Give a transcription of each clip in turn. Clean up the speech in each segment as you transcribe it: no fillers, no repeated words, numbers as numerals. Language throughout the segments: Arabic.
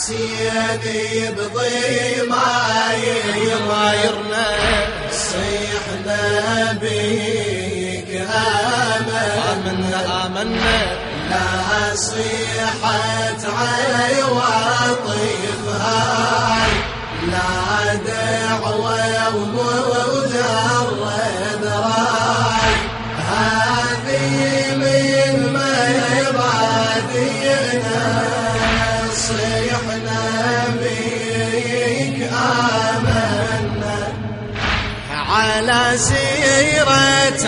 حسيني بضمايرنا صيحنا بيك آمنا لا صيحة عواطف هاي لا دعوة ومجرد راي هذه من مبادئنا صيحنا بيك آمنا على سيرة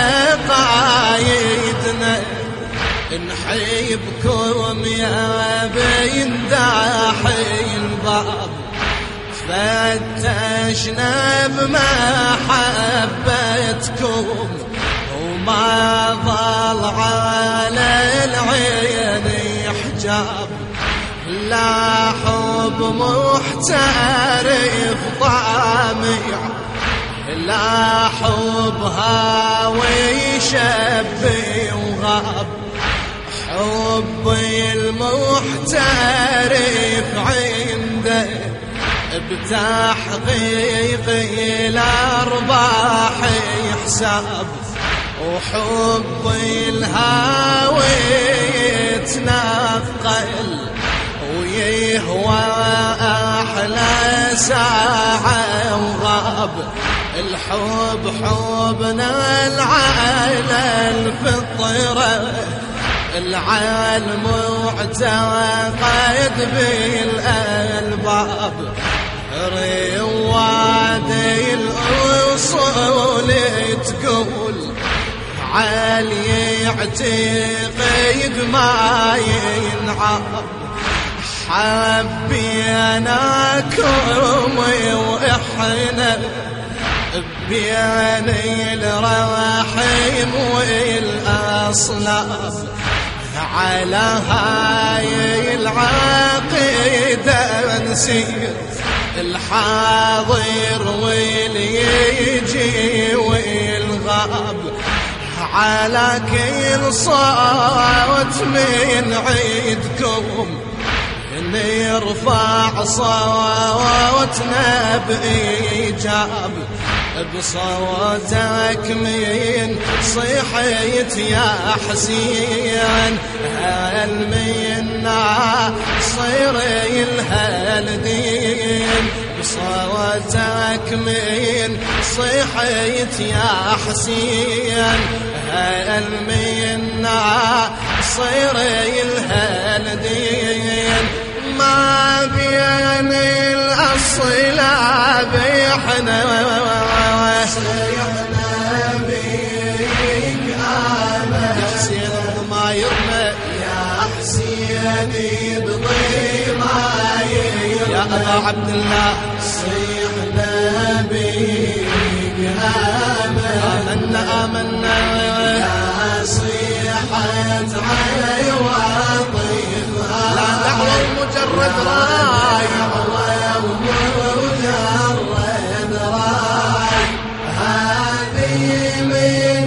عقايدنا نحيبكم يا بين داحين باب فتشنا بمحبتكم وما ظل على العين حجاب لا حب محترف طامع لا حب هاوي شبي وغاب حبي المحترف عنده بتحقيق الأرباح يحسب وحبي الهاوي يتنقل ويهوى أحلى ساعة وغاب الحب حبنا العالى الفطرة العالم معتقد بالألباب روادي الأصول تقول عالي يعتقد ما ينعب حبيناكم وإحنا بين الرحيم والأصلاب على هاي العقيدة نسير الحاضر واليجي والغاب على كل صوت من عيدكم نرفع صوتنا بإيجاب بصوتك من صيحت يا حسين هل منا صير الهالدين بصوتك من صيحت يا حسين هل منا صير الهالدين ما بين الأصلاب احنا صيحنا بيك آمنا يا حسين بضمايرنا يا حسيني بضمايرنا يا أبا عبد الله صيحنا بيك آمنا يا صيحة عواطف لا دعوة مجرد راي ومجرد راي هذه من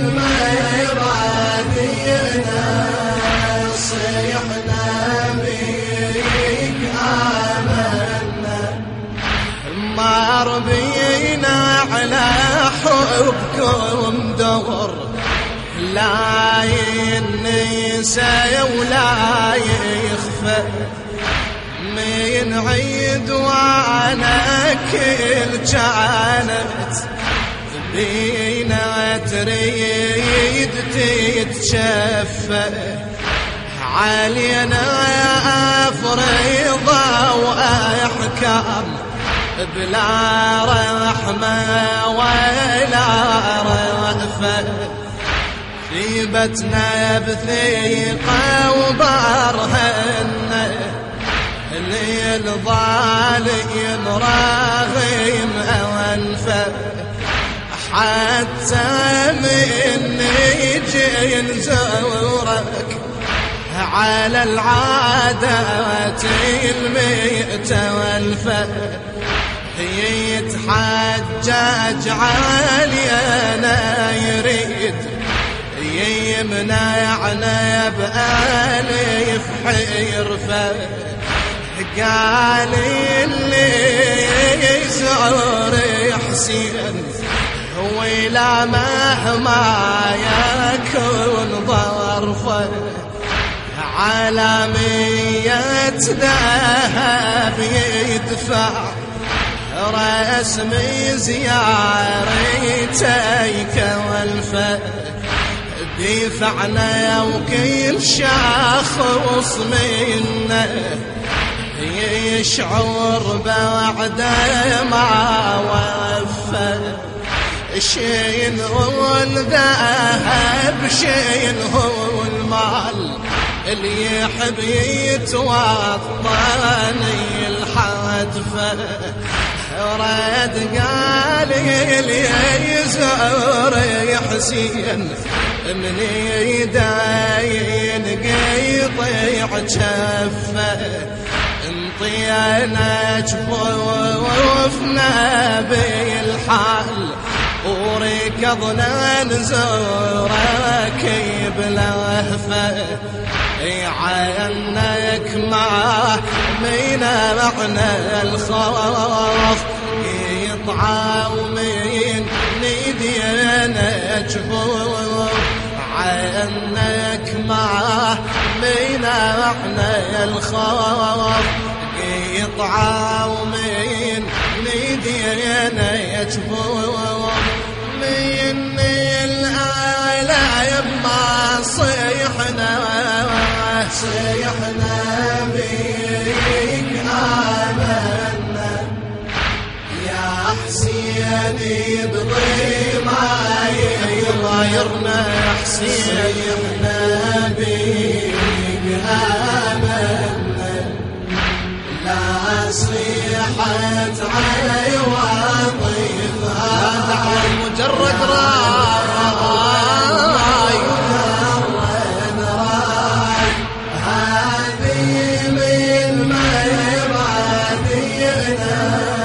مبادئنا صيحنا بيك آمنا ما ربينا على حبكم دور لا ينسى ولا يخفى من عيد وانا كل كانت بينا تريد تتشفى علينا فريضة واحكام بلا رحمة ولا رأفة ثيبتنا بثيقة وبرهن للظالم راغم أنفه حتى من يجي نزورك على العادات المئة والفه يتحجج علينا يريد يمنعنا بألف حرفة قال اللي يزور حسين ولا مهما يكون ظرفه على 100 ذهب يدفع رسمي زيارتيك والفه دفعنا وكل شخص منا يشعر بعد ما وفى شين هو الذهب شين هو المال اللي يحب يتوطني الحدفة رد قال اللي يزور حسين من يداين يطيع جفه انطينا جفوفنا بالحال وركضنا نزورك بلهفه عينك ما مينا معنى الخوف يطعمين نيدينا جفوف عينك ما مينا معنى الخوف يطعمين نيدينا جفوف من الآلة يما صيحنا بيك آمنا يا حسين يبغي ما يغيرنا حسين صيحنا بيك آمنا لا صيحت علي وضيف هذا مجرد راي هذه من مبادئنا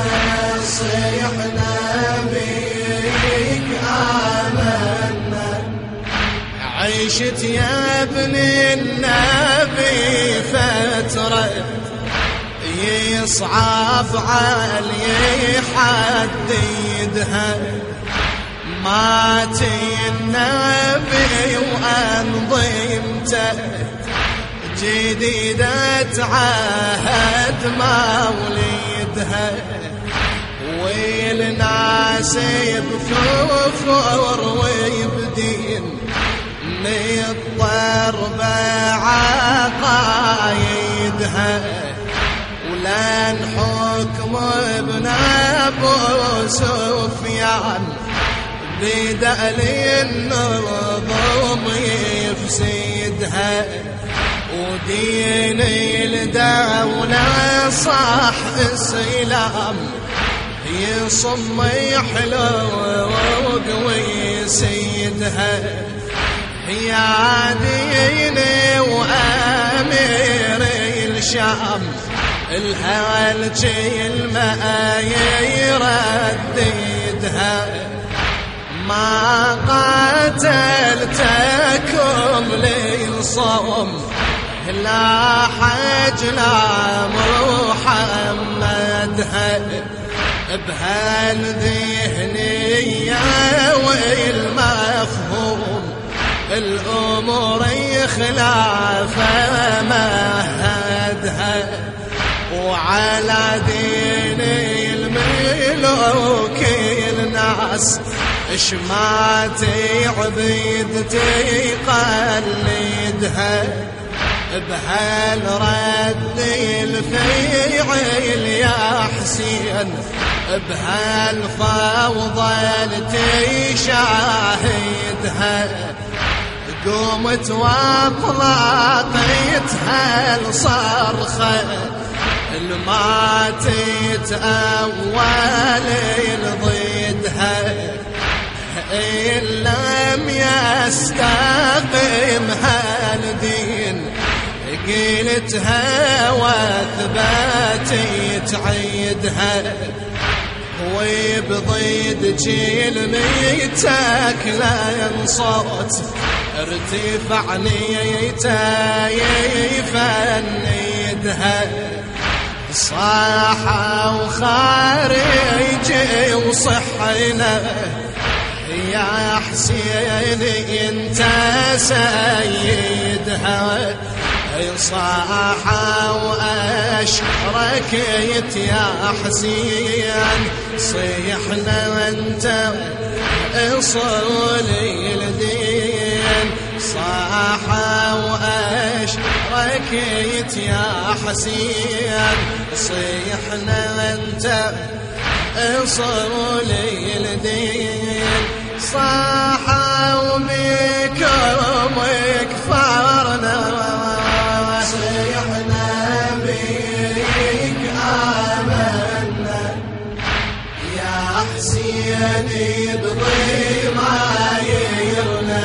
صيحنا بيك آمنا عيشت يا ابن النبي فترة يصعب علي حد يدها مات النبي وأنظمته جديدة عهد مولدها والناس بكفر ويبدين نضطر بعقايدها ولن حكم ابن أبو سفيان بدأ للنظام يفسدها ودين الدولة صح السلام يصم يحلوق ويسيدها يا ديني وأمير الشام الهالجي المآير رديدها ما قاتلتكم للصوم لا حج لا محمد بهالذهنية والمفهوم الأمور خلاف مهدها وعلى دين الملوك الناس ما تعبيد تقلدها بهالرد الفعل يا حسين بهالفوضى تشاهدها قومت واطلقتها الصرخة الما تتأول ضدها إن لم يستقم هالدين قيلتها واثباتت عيدها وبضيد جيل ميتك لا ينصوت ارتفع نيتا يفندها صاحة وخارجي وصحنا يا حسين انت سيدها، صاحة واشركت يا حسين صيحنا وانت اصولي الدين، صاحة واشركت يا حسين صيحنا وانت اصولي الدين، صاحة وبكرمك فارنا صيحنا بيك آمنا يا حسين بضمايرنا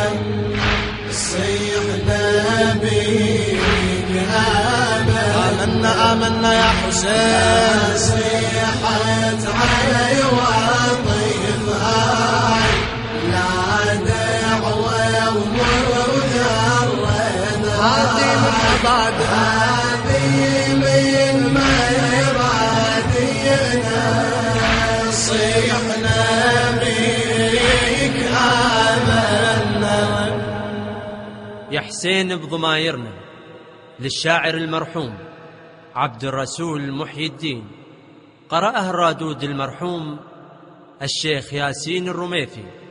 صيحنا بيك آمنا آمنا يا حسين صيحت علي وطيفها لا دعوة ومجرد هذه من عباد هذه من مبادئنا صيحنا بيك آمنا. يا حسين بضمايرنا للشاعر المرحوم عبد الرسول محي الدين، قرأها الرادود المرحوم الشيخ ياسين الرميثي.